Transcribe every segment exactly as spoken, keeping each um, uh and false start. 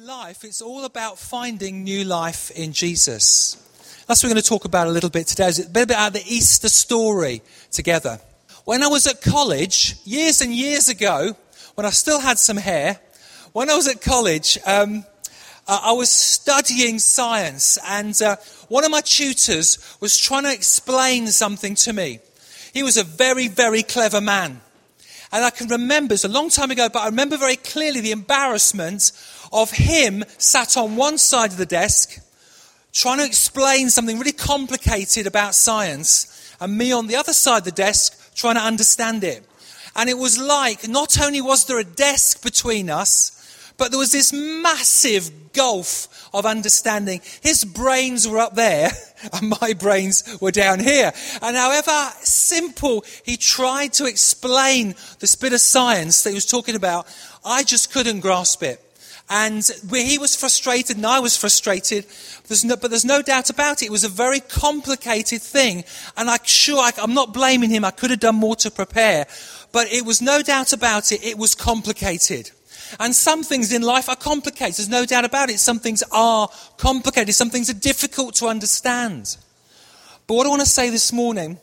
life, it's all about finding new life in Jesus. That's what we're going to talk about a little bit today. It's a bit about the Easter story together. When I was at college, years and years ago, when I still had some hair, when I was at college, um, uh, I was studying science, and uh, one of my tutors was trying to explain something to me. He was a very, very clever man. And I can remember, it's a long time ago, but I remember very clearly the embarrassment of him sat on one side of the desk, trying to explain something really complicated about science, and me on the other side of the desk, trying to understand it. And it was like, not only was there a desk between us, but there was this massive gulf of understanding. His brains were up there, and my brains were down here. And however simple he tried to explain this bit of science that he was talking about, I just couldn't grasp it. And he was frustrated and I was frustrated, there's no, but there's no doubt about it. It was a very complicated thing. And I'm sure, I, I'm not blaming him, I could have done more to prepare. But it was no doubt about it, it was complicated. And some things in life are complicated, there's no doubt about it. Some things are complicated, some things are difficult to understand. But what I want to say this morning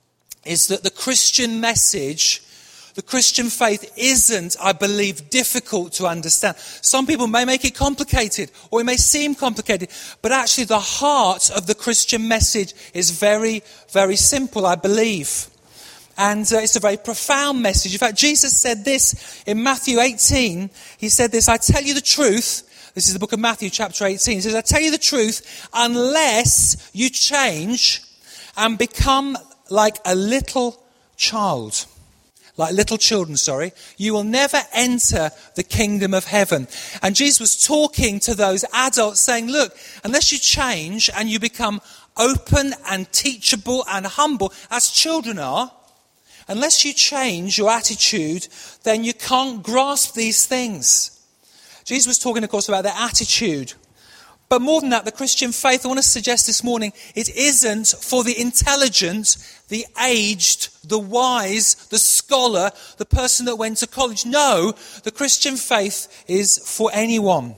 is that the Christian message, the Christian faith isn't, I believe, difficult to understand. Some people may make it complicated, or it may seem complicated, but actually the heart of the Christian message is very, very simple, I believe. And uh, it's a very profound message. In fact, Jesus said this in Matthew eighteen. He said this, I tell you the truth. This is the book of Matthew, chapter eighteen. He says, I tell you the truth, unless you change and become like a little child. Like little children, sorry, you will never enter the kingdom of heaven. And Jesus was talking to those adults saying, look, unless you change and you become open and teachable and humble, as children are, unless you change your attitude, then you can't grasp these things. Jesus was talking, of course, about their attitude. But more than that, the Christian faith, I want to suggest this morning, it isn't for the intelligent, the aged, the wise, the scholar, the person that went to college. No, the Christian faith is for anyone.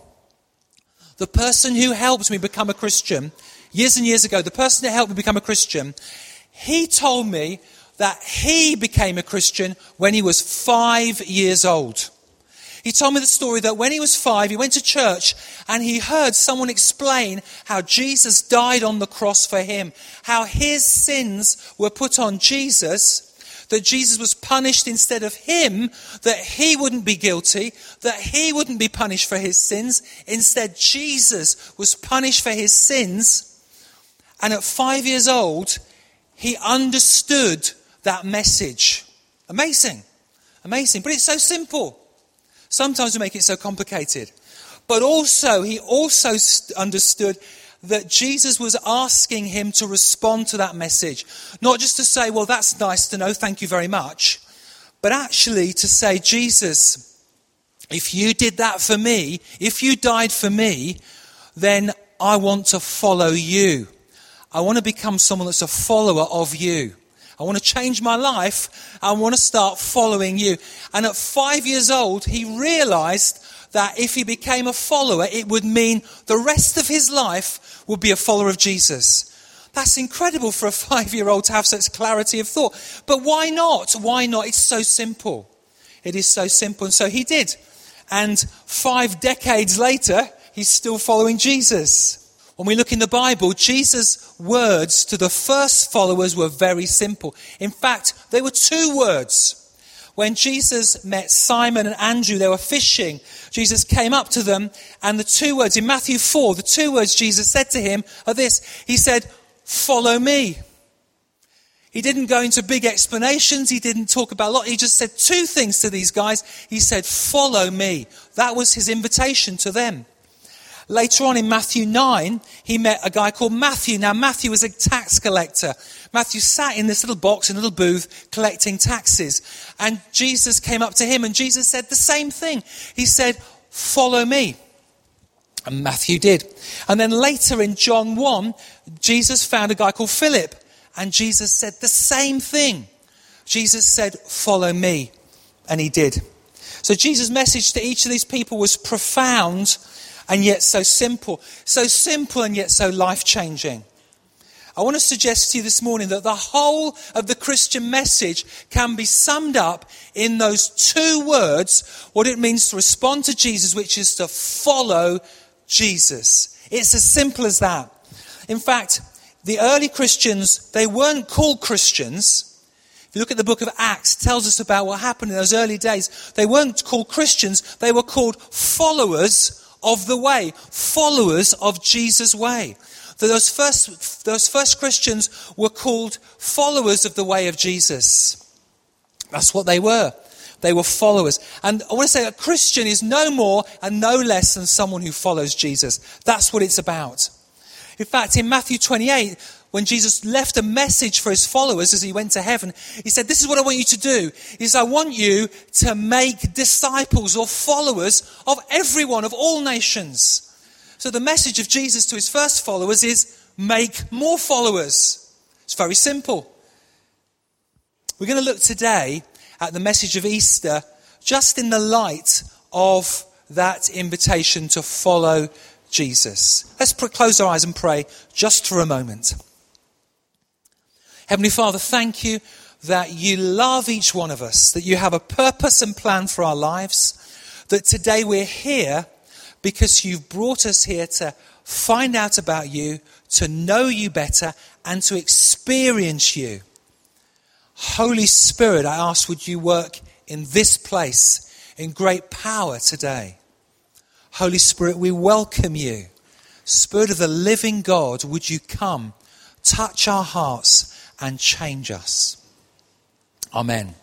The person who helped me become a Christian, years and years ago, the person that helped me become a Christian, he told me that he became a Christian when he was five years old. He told me the story that when he was five, he went to church and he heard someone explain how Jesus died on the cross for him, how his sins were put on Jesus, that Jesus was punished instead of him, that he wouldn't be guilty, that he wouldn't be punished for his sins. Instead, Jesus was punished for his sins. And at five years old, he understood that message. Amazing. Amazing. But it's so simple. Sometimes we make it so complicated. But also, he also st- understood that Jesus was asking him to respond to that message. Not just to say, well, that's nice to know, thank you very much. But actually to say, Jesus, if you did that for me, if you died for me, then I want to follow you. I want to become someone that's a follower of you. I want to change my life. I want to start following you. And at five years old, he realized that if he became a follower, it would mean the rest of his life would be a follower of Jesus. That's incredible for a five-year-old to have such clarity of thought. But why not? Why not? It's so simple. It is so simple. And so he did. And five decades later, he's still following Jesus. When we look in the Bible, Jesus' words to the first followers were very simple. In fact, they were two words. When Jesus met Simon and Andrew, they were fishing. Jesus came up to them, and the two words in Matthew four, the two words Jesus said to him are this. He said, follow me. He didn't go into big explanations. He didn't talk about a lot. He just said two things to these guys. He said, follow me. That was his invitation to them. Later on in Matthew nine, he met a guy called Matthew. Now, Matthew was a tax collector. Matthew sat in this little box, in a little booth, collecting taxes. And Jesus came up to him, and Jesus said the same thing. He said, follow me. And Matthew did. And then later in John one, Jesus found a guy called Philip. And Jesus said the same thing. Jesus said, follow me. And he did. So Jesus' message to each of these people was profound and yet so simple. So simple and yet so life-changing. I want to suggest to you this morning that the whole of the Christian message can be summed up in those two words, what it means to respond to Jesus, which is to follow Jesus. It's as simple as that. In fact, the early Christians, they weren't called Christians. If you look at the book of Acts, it tells us about what happened in those early days. They weren't called Christians, they were called followers of the way, followers of Jesus' way. Those first, those first Christians were called followers of the way of Jesus. That's what they were. They were followers. And I want to say a Christian is no more and no less than someone who follows Jesus. That's what it's about. In fact, in Matthew twenty-eight, when Jesus left a message for his followers as he went to heaven, he said, this is what I want you to do. He says, I want you to make disciples or followers of everyone, of all nations. So the message of Jesus to his first followers is make more followers. It's very simple. We're going to look today at the message of Easter just in the light of that invitation to follow Jesus. Let's close our eyes and pray just for a moment. Heavenly Father, thank you that you love each one of us, that you have a purpose and plan for our lives, that today we're here because you've brought us here to find out about you, to know you better, and to experience you. Holy Spirit, I ask, would you work in this place in great power today? Holy Spirit, we welcome you. Spirit of the living God, would you come, touch our hearts, and change us? Amen.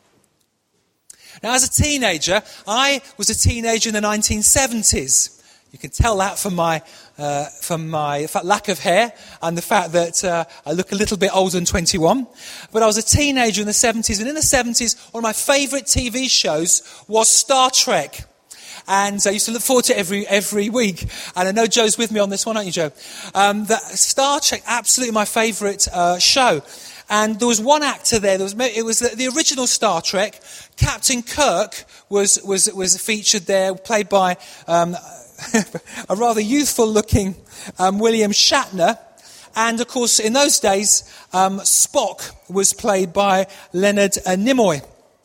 Now, as a teenager, I was a teenager in the nineteen seventies. You can tell that from my uh, from my lack of hair and the fact that uh, I look a little bit older than twenty-one. But I was a teenager in the seventies, and in the seventies, one of my favourite T V shows was Star Trek. And I used to look forward to it every every week. And I know Joe's with me on this one, aren't you, Joe? Um, the Star Trek, absolutely my favourite uh, show. And there was one actor there. There was, it was the, the original Star Trek. Captain Kirk was was was featured there, played by um, a rather youthful-looking um, William Shatner. And of course, in those days, um, Spock was played by Leonard uh, Nimoy.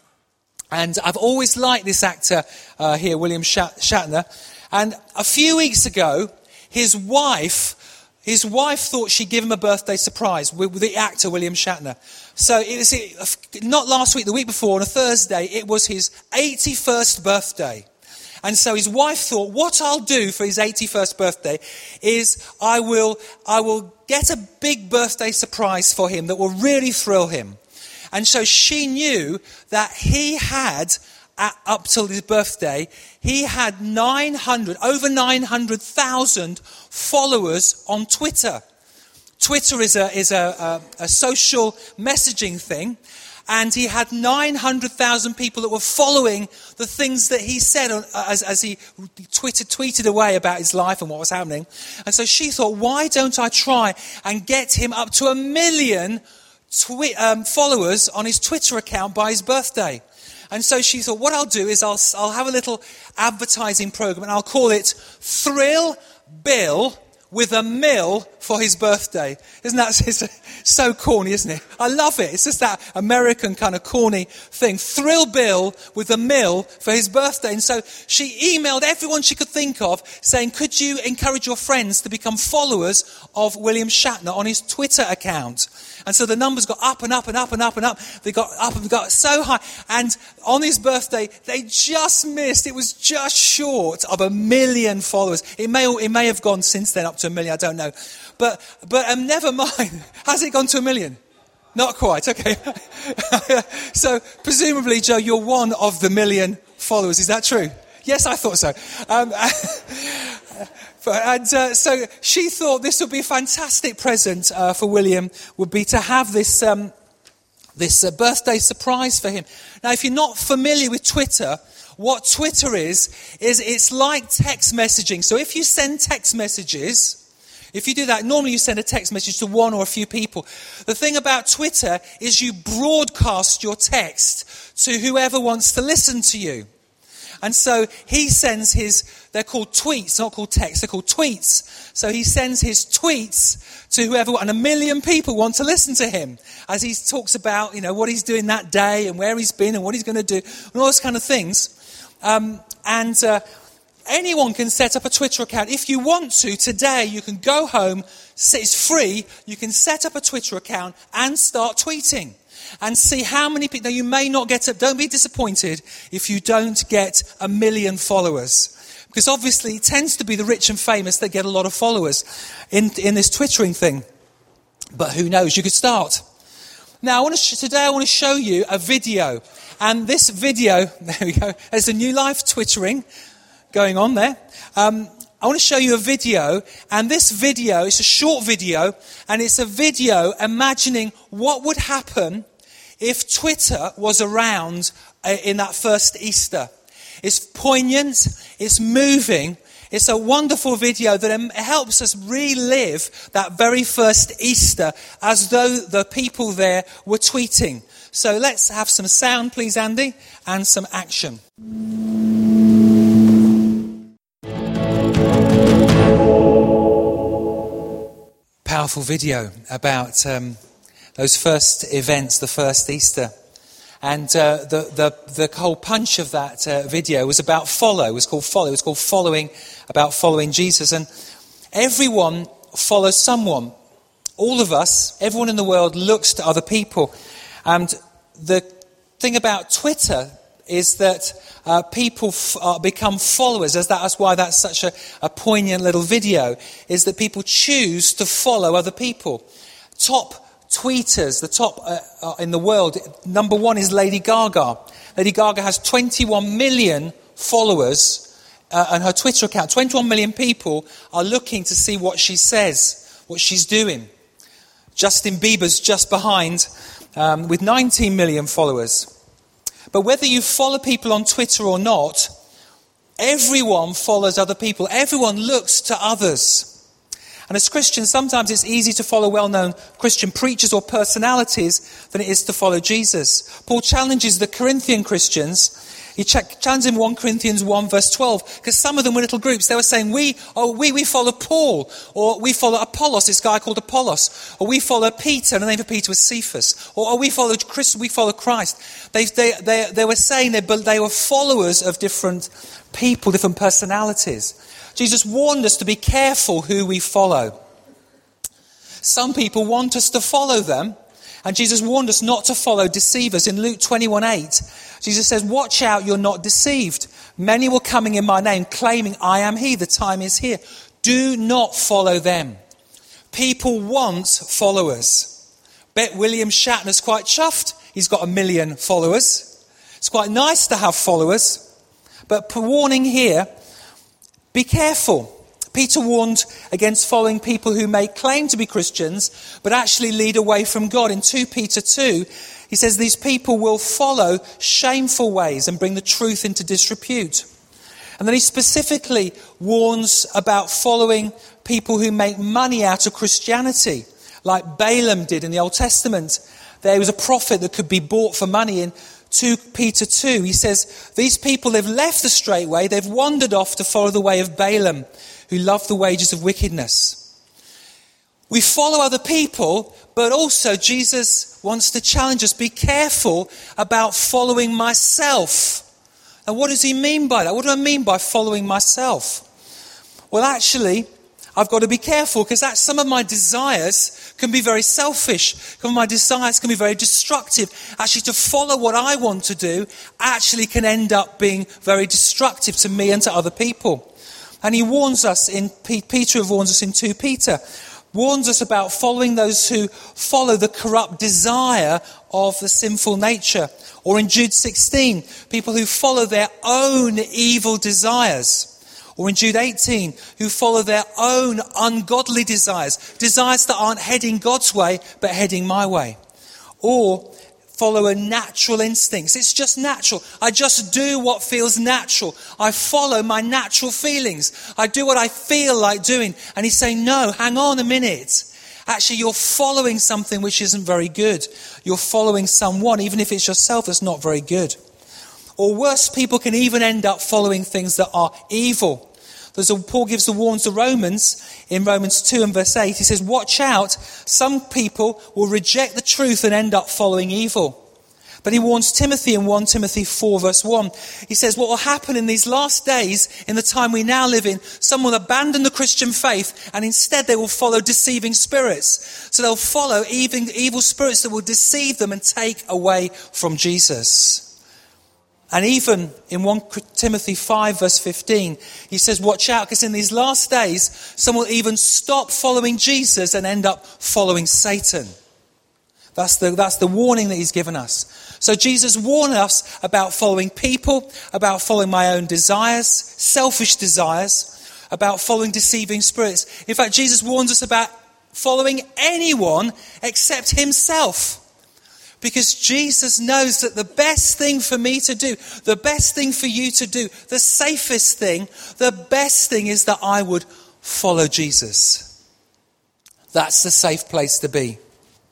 And I've always liked this actor uh, here, William Shatner. And a few weeks ago, his wife. His wife thought she'd give him a birthday surprise with the actor William Shatner. So it was not last week, the week before, on a Thursday, it was his eighty-first birthday. And so his wife thought, what I'll do for his eighty-first birthday is I will, I will get a big birthday surprise for him that will really thrill him. And so she knew that he had, at, up till his birthday, he had nine hundred, over nine hundred thousand followers on Twitter. Twitter is a is a, a, a social messaging thing, and he had nine hundred thousand people that were following the things that he said as, as he Twitter tweeted away about his life and what was happening. And so she thought, why don't I try and get him up to a million twi- um, followers on his Twitter account by his birthday? And so she thought, what I'll do is I'll I'll have a little advertising program, and I'll call it Thrill Bill with a mill for his birthday. Isn't that it's so corny, isn't it? I love it. It's just that American kind of corny thing. Thrill Bill with a mill for his birthday. And so she emailed everyone she could think of saying, could you encourage your friends to become followers of William Shatner on his Twitter account? And so the numbers got up and up and up and up and up. They got up and got so high. And on his birthday, they just missed. It was just short of a million followers. It may it may have gone since then up to a million. I don't know. But but um, never mind. Has it gone to a million? Not quite. Okay. So presumably, Joe, you're one of the million followers. Is that true? Yes, I thought so. Um, And uh, so she thought this would be a fantastic present uh, for William, would be to have this um, this uh, birthday surprise for him. Now, if you're not familiar with Twitter, what Twitter is, is it's like text messaging. So if you send text messages, if you do that, normally you send a text message to one or a few people. The thing about Twitter is you broadcast your text to whoever wants to listen to you. And so he sends his, they're called tweets, not called texts, they're called tweets. So he sends his tweets to whoever, and a million people want to listen to him as he talks about, you know, what he's doing that day and where he's been and what he's going to do and all those kind of things. Um, and uh, anyone can set up a Twitter account. If you want to, today you can go home, it's free, you can set up a Twitter account and start tweeting. And see how many people, now you may not get, up, don't be disappointed if you don't get a million followers. Because obviously it tends to be the rich and famous that get a lot of followers in, in this Twittering thing. But who knows, you could start. Now I want to sh- today I want to show you a video. And this video, there we go, there's a New Life Twittering going on there. Um, I want to show you a video, and this video, it's a short video, and it's a video imagining what would happen if Twitter was around in that first Easter. It's poignant, it's moving, it's a wonderful video that helps us relive that very first Easter as though the people there were tweeting. So let's have some sound, please, Andy, and some action. Powerful video about um, those first events, the first Easter. And uh, the, the, the whole punch of that uh, video was about follow. It was called follow. It was called following, about following Jesus. And everyone follows someone. All of us, everyone in the world looks to other people. And the thing about Twitter is that uh, people f- uh, become followers. As that, that's why that's such a, a poignant little video, is that people choose to follow other people. Top tweeters, the top uh, uh, in the world, number one is Lady Gaga. Lady Gaga has twenty-one million followers uh, on her Twitter account. twenty-one million people are looking to see what she says, what she's doing. Justin Bieber's just behind um, with nineteen million followers. But whether you follow people on Twitter or not, everyone follows other people. Everyone looks to others. And as Christians, sometimes it's easy to follow well-known Christian preachers or personalities than it is to follow Jesus. Paul challenges the Corinthian Christians. He challenges in First Corinthians one verse twelve, because some of them were little groups. They were saying, we, oh, we, we follow Paul, or we follow Apollos, this guy called Apollos, or we follow Peter, and the name of Peter was Cephas, or, or we follow Christ, we follow Christ. They, they, they, they were saying they, they were followers of different people, different personalities. Jesus warned us to be careful who we follow. Some people want us to follow them, and Jesus warned us not to follow deceivers. In Luke twenty-one eight, Jesus says, watch out, you're not deceived. Many were coming in my name, claiming, I am he, the time is here. Do not follow them. People want followers. Bet William Shatner's quite chuffed. He's got a million followers. It's quite nice to have followers. But warning here, be careful. Peter warned against following people who may claim to be Christians, but actually lead away from God. In Second Peter two, he says these people will follow shameful ways and bring the truth into disrepute. And then he specifically warns about following people who make money out of Christianity, like Balaam did in the Old Testament. There was a prophet that could be bought for money. In Second Peter two, he says, these people have left the straight way, they've wandered off to follow the way of Balaam, who loved the wages of wickedness. We follow other people, but also Jesus wants to challenge us, be careful about following myself. And what does he mean by that? What do I mean by following myself? Well, actually, I've got to be careful, because that some of my desires can be very selfish. Some of my desires can be very destructive. Actually, to follow what I want to do actually can end up being very destructive to me and to other people. And he warns us in, Peter warns us in Second Peter, warns us about following those who follow the corrupt desire of the sinful nature. Or in Jude sixteen, people who follow their own evil desires. Or in Jude eighteen, who follow their own ungodly desires. Desires that aren't heading God's way, but heading my way. Or follow a natural instincts. It's just natural. I just do what feels natural. I follow my natural feelings. I do what I feel like doing. And he's saying, no, hang on a minute. Actually, you're following something which isn't very good. You're following someone, even if it's yourself, that's not very good. Or worse, people can even end up following things that are evil. There's a, Paul gives the warning to Romans in Romans two and verse eight. He says, watch out, some people will reject the truth and end up following evil. But he warns Timothy in First Timothy four verse one. He says, what will happen in these last days, in the time we now live in, some will abandon the Christian faith and instead they will follow deceiving spirits. So they'll follow evil, evil spirits that will deceive them and take away from Jesus. And even in First Timothy five verse fifteen, he says, watch out, because in these last days, some will even stop following Jesus and end up following Satan. That's the, that's the warning that he's given us. So Jesus warned us about following people, about following my own desires, selfish desires, about following deceiving spirits. In fact, Jesus warns us about following anyone except himself. Because Jesus knows that the best thing for me to do, the best thing for you to do, the safest thing, the best thing is that I would follow Jesus. That's the safe place to be.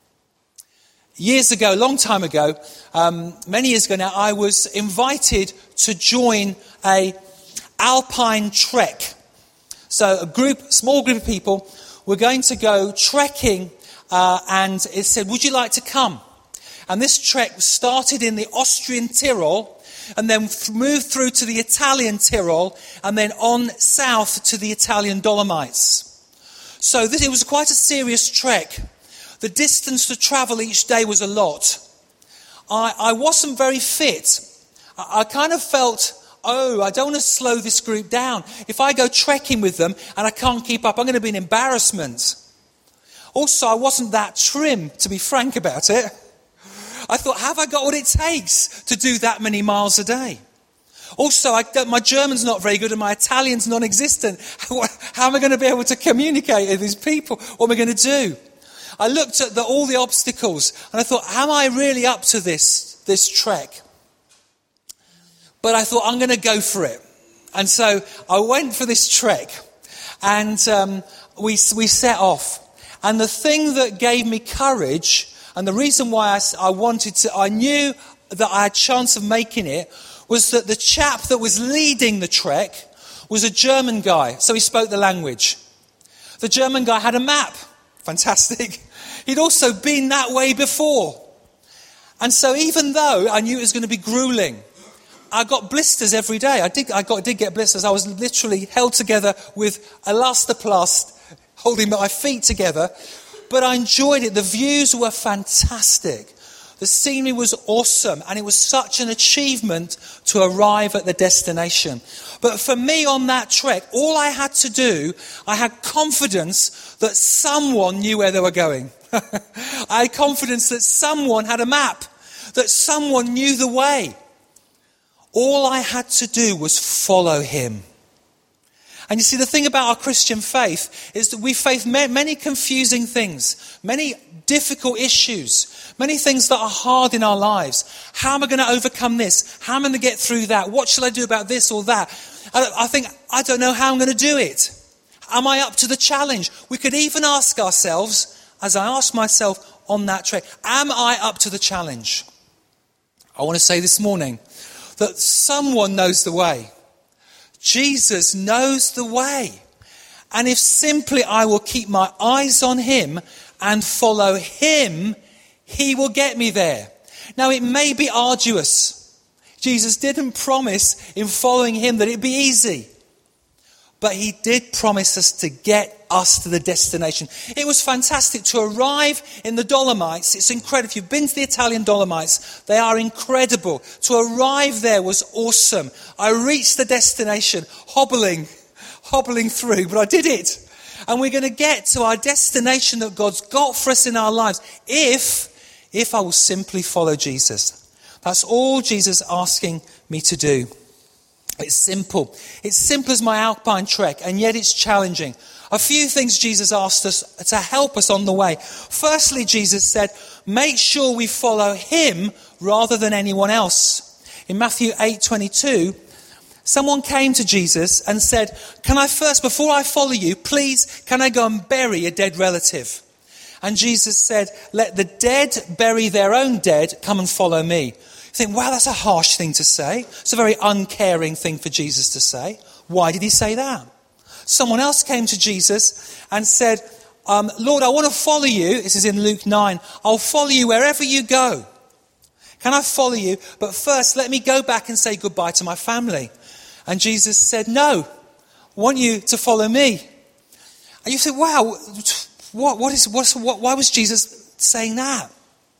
Years ago, a long time ago, um, many years ago now, I was invited to join a alpine trek. So a group, small group of people were going to go trekking, uh, and it said, would you like to come? And this trek started in the Austrian Tyrol and then moved through to the Italian Tyrol and then on south to the Italian Dolomites. So this, it was quite a serious trek. The distance to travel each day was a lot. I, I wasn't very fit. I, I kind of felt, oh, I don't want to slow this group down. If I go trekking with them and I can't keep up, I'm going to be an embarrassment. Also, I wasn't that trim, to be frank about it. I thought, have I got what it takes to do that many miles a day? Also, I don't, my German's not very good and my Italian's non-existent. How, how am I going to be able to communicate with these people? What am I going to do? I looked at the, all the obstacles and I thought, am I really up to this, this trek? But I thought, I'm going to go for it. And so I went for this trek and um, we, we set off. And the thing that gave me courage and the reason why I, I wanted to, I knew that I had a chance of making it, was that the chap that was leading the trek was a German guy. So he spoke the language. The German guy had a map. Fantastic. He'd also been that way before. And so even though I knew it was going to be grueling, I got blisters every day. I did, I got, did get blisters. I was literally held together with elastoplast holding my feet together. But I enjoyed it. The views were fantastic. The scenery was awesome. And it was such an achievement to arrive at the destination. But for me on that trek, all I had to do, I had confidence that someone knew where they were going. I had confidence that someone had a map, that someone knew the way. All I had to do was follow him. And you see, the thing about our Christian faith is that we face many confusing things, many difficult issues, many things that are hard in our lives. How am I going to overcome this? How am I going to get through that? What shall I do about this or that? I think, I don't know how I'm going to do it. Am I up to the challenge? We could even ask ourselves, as I asked myself on that trek, am I up to the challenge? I want to say this morning that someone knows the way. Jesus knows the way. And if simply I will keep my eyes on him and follow him, he will get me there. Now it may be arduous. Jesus didn't promise in following him that it'd be easy. But he did promise us to get us to the destination. It was fantastic to arrive in the Dolomites. It's incredible. If you've been to the Italian Dolomites, they are incredible. To arrive there was awesome. I reached the destination, hobbling, hobbling through, but I did it. And we're going to get to our destination that God's got for us in our lives if, if I will simply follow Jesus. That's all Jesus is asking me to do. It's simple. It's simple as my alpine trek, and yet it's challenging. A few things Jesus asked us to help us on the way. Firstly, Jesus said, make sure we follow him rather than anyone else. In Matthew eight twenty-two, someone came to Jesus and said, can I first, before I follow you, please, can I go and bury a dead relative? And Jesus said, let the dead bury their own dead, come and follow me. You think, wow, that's a harsh thing to say. It's a very uncaring thing for Jesus to say. Why did he say that? Someone else came to Jesus and said, um, Lord, I want to follow you. This is in Luke nine. I'll follow you wherever you go. Can I follow you? But first, let me go back and say goodbye to my family. And Jesus said, no, I want you to follow me. And you think, wow, what, what is, what's, what, why was Jesus saying that?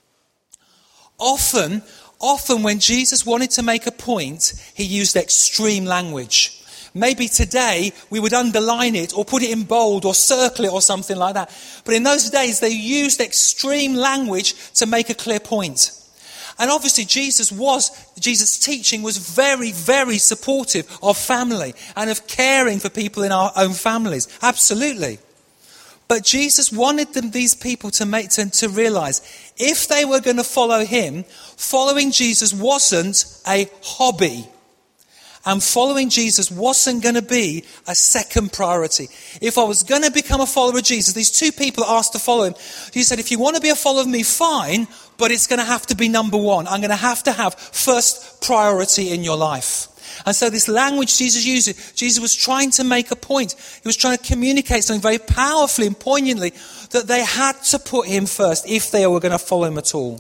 Often, often when Jesus wanted to make a point, he used extreme language. Maybe today we would underline it or put it in bold or circle it or something like that. But in those days they used extreme language to make a clear point. And obviously Jesus was, Jesus' teaching was very, very supportive of family and of caring for people in our own families. Absolutely. But Jesus wanted them, these people to make to, to realize if they were going to follow him, following Jesus wasn't a hobby. And following Jesus wasn't going to be a second priority. If I was going to become a follower of Jesus, these two people asked to follow him. He said, if you want to be a follower of me, fine, but it's going to have to be number one. I'm going to have to have first priority in your life. And so this language Jesus used, Jesus was trying to make a point. He was trying to communicate something very powerfully and poignantly, that they had to put him first if they were going to follow him at all.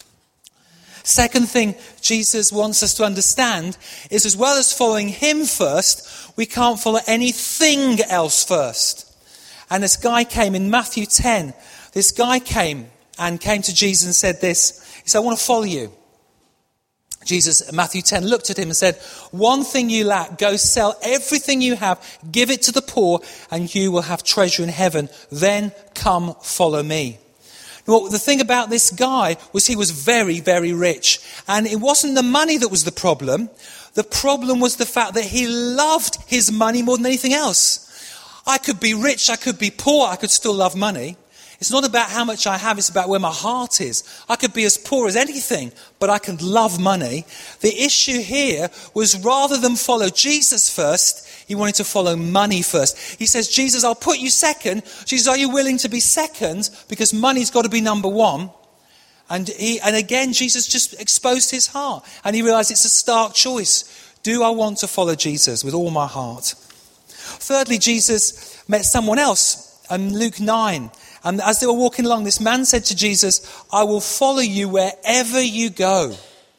Second thing Jesus wants us to understand is, as well as following him first, we can't follow anything else first. And this guy came in Matthew ten. This guy came and came to Jesus and said this. He said, I want to follow you. Jesus, Matthew ten, looked at him and said, one thing you lack, go sell everything you have, give it to the poor, and you will have treasure in heaven. Then come follow me. Well, the thing about this guy was he was very, very rich. And it wasn't the money that was the problem. The problem was the fact that he loved his money more than anything else. I could be rich, I could be poor, I could still love money. It's not about how much I have, it's about where my heart is. I could be as poor as anything, but I can love money. The issue here was, rather than follow Jesus first, he wanted to follow money first. He says, Jesus, I'll put you second. Jesus, are you willing to be second? Because money's got to be number one. And he, and again, Jesus just exposed his heart. And he realized it's a stark choice. Do I want to follow Jesus with all my heart? Thirdly, Jesus met someone else in Luke nine. And as they were walking along, this man said to Jesus, I will follow you wherever you go.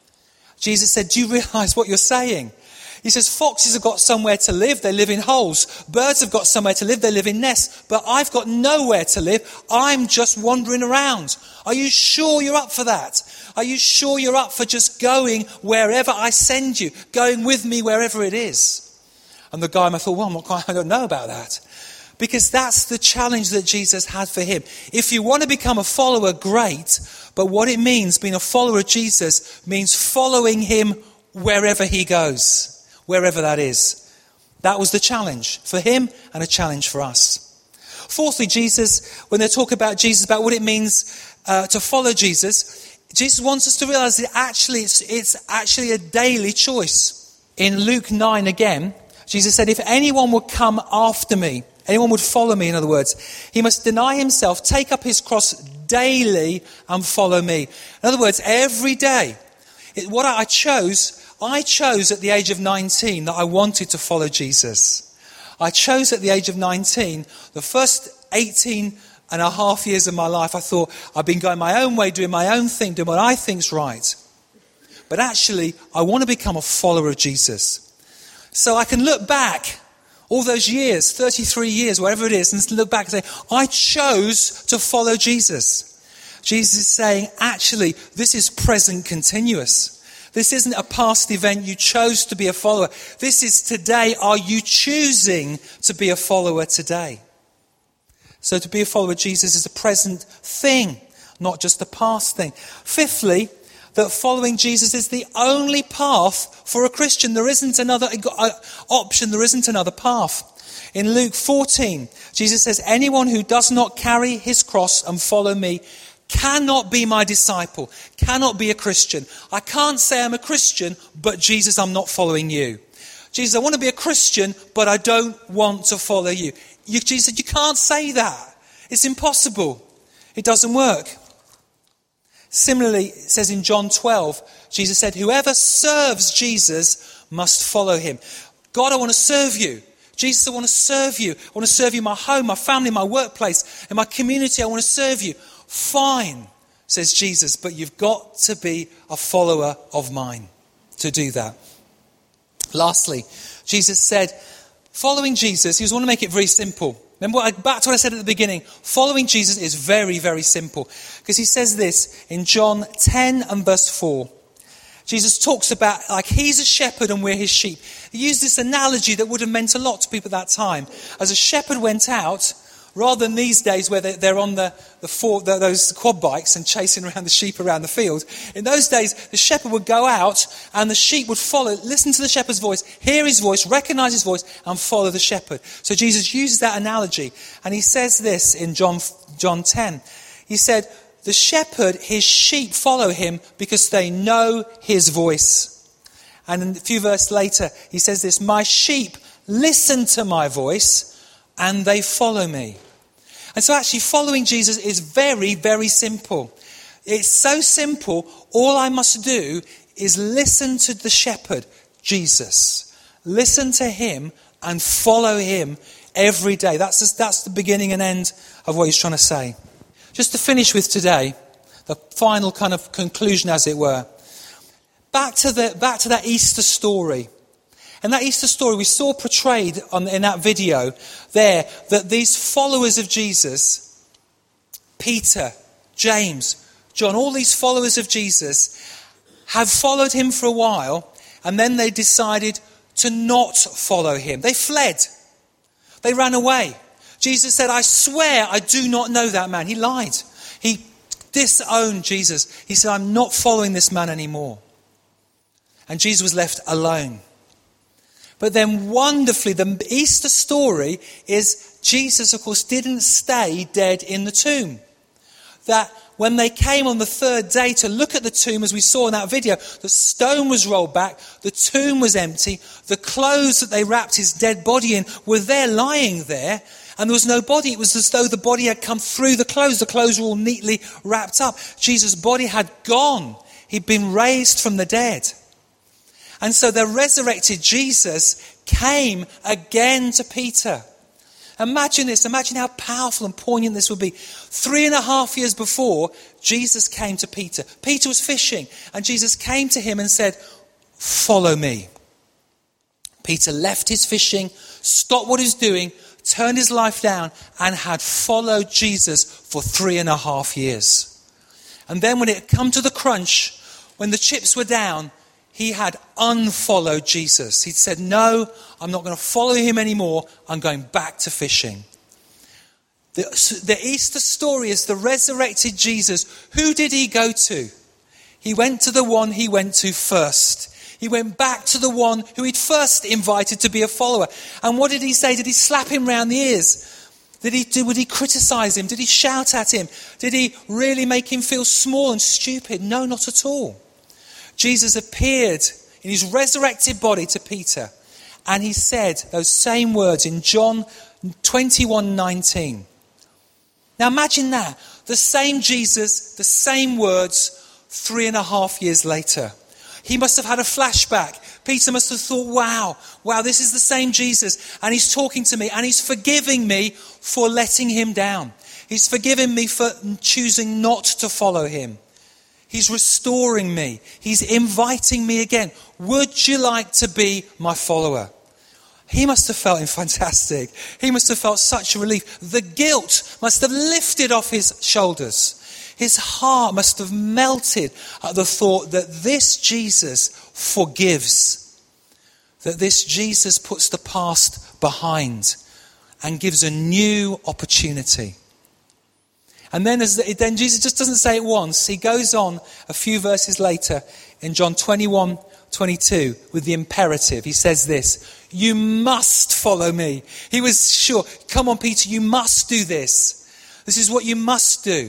Jesus said, do you realize what you're saying? He says, foxes have got somewhere to live, they live in holes. Birds have got somewhere to live, they live in nests. But I've got nowhere to live, I'm just wandering around. Are you sure you're up for that? Are you sure you're up for just going wherever I send you, going with me wherever it is? And the guy, I thought, well, I'm not quite, I don't know about that. Because that's the challenge that Jesus had for him. If you want to become a follower, great. But what it means, being a follower of Jesus, means following him wherever he goes. Wherever that is. That was the challenge for him and a challenge for us. Fourthly, Jesus, when they talk about Jesus, about what it means uh, to follow Jesus, Jesus wants us to realize that actually it's, it's actually a daily choice. In Luke nine again, Jesus said, if anyone would come after me, anyone would follow me, in other words, he must deny himself, take up his cross daily and follow me. In other words, every day. It, what I chose... I chose at the age of nineteen that I wanted to follow Jesus. I chose at the age of nineteen, the first eighteen and a half years of my life, I thought I've been going my own way, doing my own thing, doing what I think's right. But actually, I want to become a follower of Jesus. So I can look back all those years, thirty-three years, whatever it is, and look back and say, I chose to follow Jesus. Jesus is saying, actually, this is present continuous. This isn't a past event. You chose to be a follower. This is today. Are you choosing to be a follower today? So to be a follower of Jesus is a present thing, not just a past thing. Fifthly, that following Jesus is the only path for a Christian. There isn't another option. There isn't another path. In Luke fourteen, Jesus says, anyone who does not carry his cross and follow me cannot be my disciple, cannot be a Christian. I can't say I'm a Christian, but Jesus, I'm not following you. Jesus, I want to be a Christian, but I don't want to follow you. you Jesus said, you can't say that. It's impossible. It doesn't work. Similarly, it says in John twelve, Jesus said, whoever serves Jesus must follow him. God, I want to serve you. Jesus, I want to serve you. I want to serve you in my home, my family, my workplace, in my community. I want to serve you. Fine, says Jesus, but you've got to be a follower of mine to do that. Lastly, Jesus said, following Jesus, he was want to make it very simple. Remember, what I, back to what I said at the beginning. Following Jesus is very, very simple. Because he says this in John ten and verse four. Jesus talks about like he's a shepherd and we're his sheep. He used this analogy that would have meant a lot to people at that time. As a shepherd went out, rather than these days where they're on the, the, four, the those quad bikes and chasing around the sheep around the field. In those days, the shepherd would go out and the sheep would follow, listen to the shepherd's voice, hear his voice, recognize his voice, and follow the shepherd. So Jesus uses that analogy. And he says this in John, John ten. He said, the shepherd, his sheep follow him because they know his voice. And a few verses later, he says this, my sheep listen to my voice and they follow me. And so actually following Jesus is very, very simple. It's so simple, all I must do is listen to the shepherd, Jesus. Listen to him and follow him every day. That's, just, that's the beginning and end of what he's trying to say. Just to finish with today, the final kind of conclusion, as it were. Back to the back to that Easter story. And that Easter story we saw portrayed on, in that video there, that these followers of Jesus, Peter, James, John, all these followers of Jesus, have followed him for a while, and then they decided to not follow him. They fled. They ran away. Jesus said, I swear I do not know that man. He lied. He disowned Jesus. He said, I'm not following this man anymore. And Jesus was left alone. But then wonderfully, the Easter story is Jesus, of course, didn't stay dead in the tomb. That when they came on the third day to look at the tomb, as we saw in that video, the stone was rolled back, the tomb was empty, the clothes that they wrapped his dead body in were there lying there, and there was no body. It was as though the body had come through the clothes. The clothes were all neatly wrapped up. Jesus' body had gone. He'd been raised from the dead. And so the resurrected Jesus came again to Peter. Imagine this. Imagine how powerful and poignant this would be. Three and a half years before, Jesus came to Peter. Peter was fishing, and Jesus came to him and said, follow me. Peter left his fishing, stopped what he was doing, turned his life down, and had followed Jesus for three and a half years. And then when it had come to the crunch, when the chips were down, he had unfollowed Jesus. He'd said, no, I'm not going to follow him anymore. I'm going back to fishing. The, the Easter story is the resurrected Jesus. Who did he go to? He went to the one he went to first. He went back to the one who he'd first invited to be a follower. And what did he say? Did he slap him round the ears? Did he, did, would he criticize him? Did he shout at him? Did he really make him feel small and stupid? No, not at all. Jesus appeared in his resurrected body to Peter, and he said those same words in John twenty-one nineteen. Now imagine that. The same Jesus, the same words, three and a half years later. He must have had a flashback. Peter must have thought, wow, wow, this is the same Jesus, and he's talking to me, and he's forgiving me for letting him down. He's forgiven me for choosing not to follow him. He's restoring me. He's inviting me again. Would you like to be my follower? He must have felt fantastic. He must have felt such a relief. The guilt must have lifted off his shoulders. His heart must have melted at the thought that this Jesus forgives. That this Jesus puts the past behind and gives a new opportunity. And then, as the, then Jesus just doesn't say it once. He goes on a few verses later in John twenty-one twenty-two with the imperative. He says this, you must follow me. He was sure, come on Peter, you must do this. This is what you must do.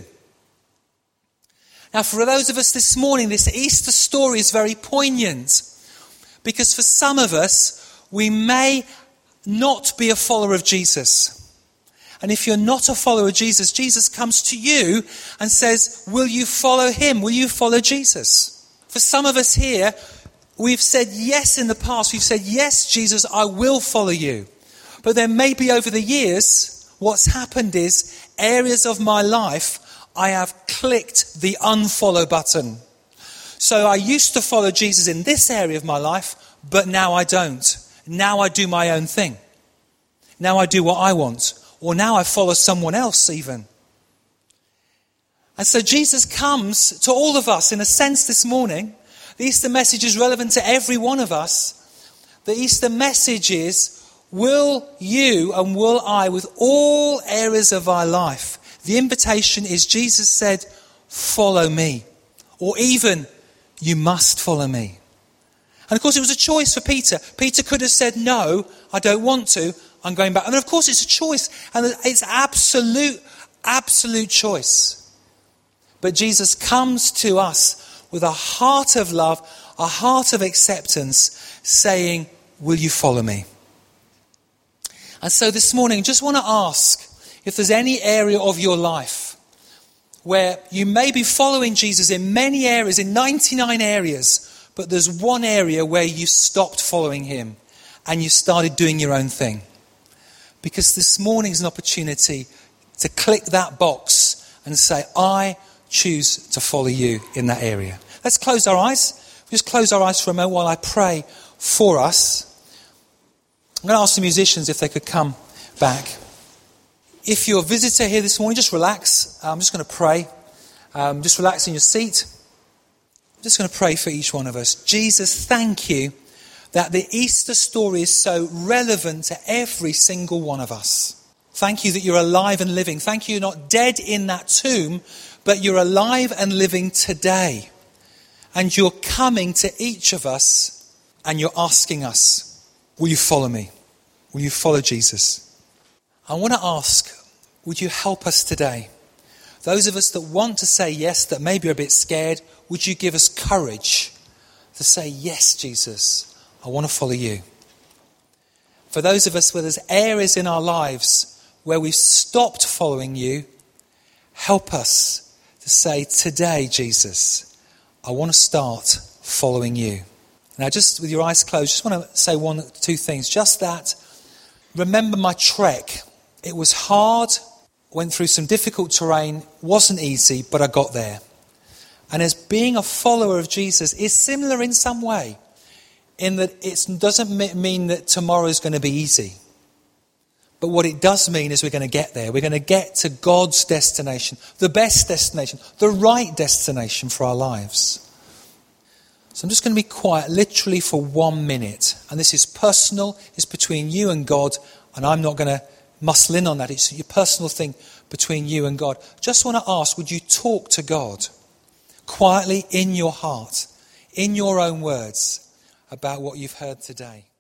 Now for those of us this morning, this Easter story is very poignant. Because for some of us, we may not be a follower of Jesus. And if you're not a follower of Jesus, Jesus comes to you and says, will you follow him? Will you follow Jesus? For some of us here, we've said yes in the past. We've said, yes, Jesus, I will follow you. But then maybe over the years, what's happened is areas of my life, I have clicked the unfollow button. So I used to follow Jesus in this area of my life, but now I don't. Now I do my own thing. Now I do what I want. Or now I follow someone else even. And so Jesus comes to all of us in a sense this morning. The Easter message is relevant to every one of us. The Easter message is, will you and will I, with all areas of our life, the invitation is, Jesus said, follow me. Or even, you must follow me. And of course it was a choice for Peter. Peter could have said, no, I don't want to. I'm going back. And of course it's a choice. And it's absolute, absolute choice. But Jesus comes to us with a heart of love, a heart of acceptance, saying, will you follow me? And so this morning, I just want to ask if there's any area of your life where you may be following Jesus in many areas, in ninety-nine areas, but there's one area where you stopped following him and you started doing your own thing. Because this morning is an opportunity to click that box and say, I choose to follow you in that area. Let's close our eyes. Just close our eyes for a moment while I pray for us. I'm going to ask the musicians if they could come back. If you're a visitor here this morning, just relax. I'm just going to pray. Um, just relax in your seat. I'm just going to pray for each one of us. Jesus, thank you that the Easter story is so relevant to every single one of us. Thank you that you're alive and living. Thank you you're not dead in that tomb, but you're alive and living today. And you're coming to each of us and you're asking us, will you follow me? Will you follow Jesus? I want to ask, would you help us today? Those of us that want to say yes, that maybe are a bit scared, would you give us courage to say, yes, Jesus, I want to follow you. For those of us where there's areas in our lives where we've stopped following you, help us to say, today, Jesus, I want to start following you. Now, just with your eyes closed, just want to say one, two things. Just that, remember my trek. It was hard, went through some difficult terrain, wasn't easy, but I got there. And as being a follower of Jesus is similar in some way, in that it doesn't mean that tomorrow is going to be easy. But what it does mean is we're going to get there. We're going to get to God's destination, the best destination, the right destination for our lives. So I'm just going to be quiet literally for one minute. And this is personal. It's between you and God. And I'm not going to muscle in on that. It's your personal thing between you and God. Just want to ask, would you talk to God quietly in your heart, in your own words, about what you've heard today?